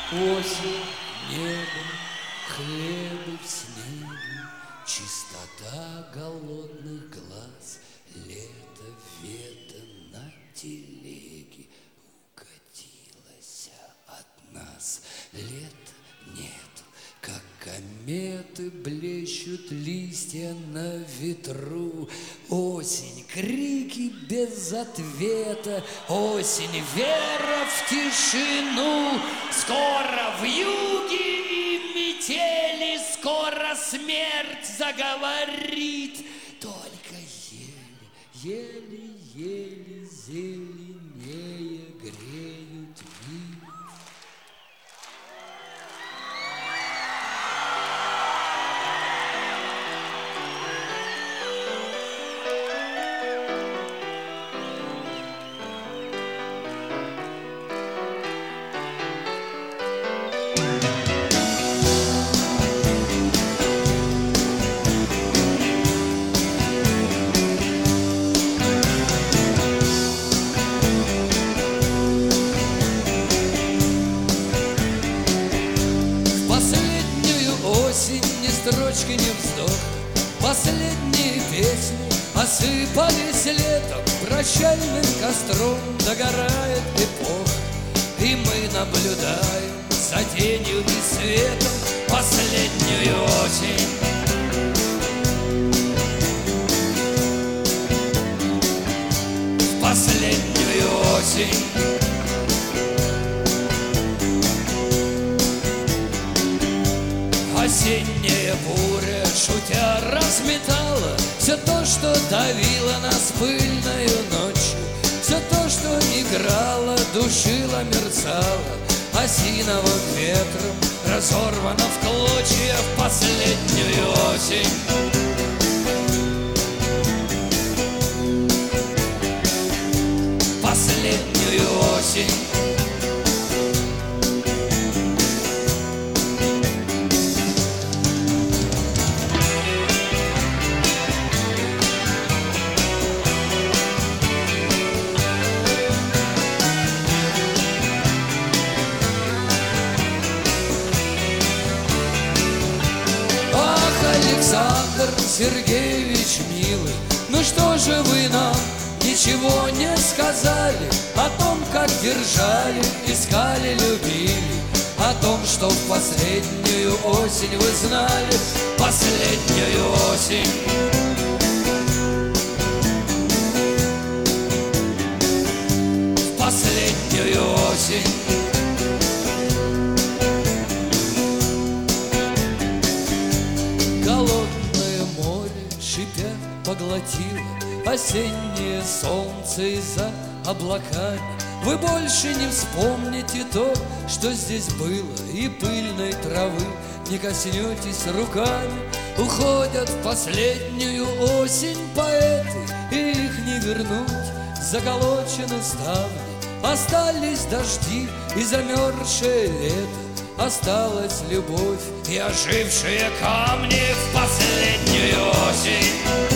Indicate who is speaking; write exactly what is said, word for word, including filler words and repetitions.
Speaker 1: Осень, небо, хлебы в снеге, чистота голодных глаз, лето, вето на телеге укатилось от нас. Лето нету, как кометы блещут листья на ветру. Осень, крики без ответа, осень, вера в тишину. Скоро вьюги и метели, скоро смерть заговорит. Только еле, еле-еле зеленее греют мир. Строчки, не вздох, последние песни осыпались летом, прощальным костром догорает эпоха, и мы наблюдаем за тенью и светом последнюю осень. Последнюю осень. Осенняя буря, шутя, разметала все то, что давило нас пыльною ночью, все то, что играло, душило, мерцало, осиновым ветром разорвано в клочья в последнюю осень. Последнюю осень. Александр Сергеевич, милый, ну что же вы нам ничего не сказали о том, как держали, искали, любили, о том, что в последнюю осень вы знали, последнюю осень. В последнюю осень. Голодное море, шипя, поглотило осеннее солнце из-за облаками. Вы больше не вспомните то, что здесь было, и пыльной травы не коснетесь руками. Уходят в последнюю осень поэты, и их не вернуть, заколочены ставни. Остались дожди и замерзшее лето, осталась любовь и ожившие камни в последнюю осень.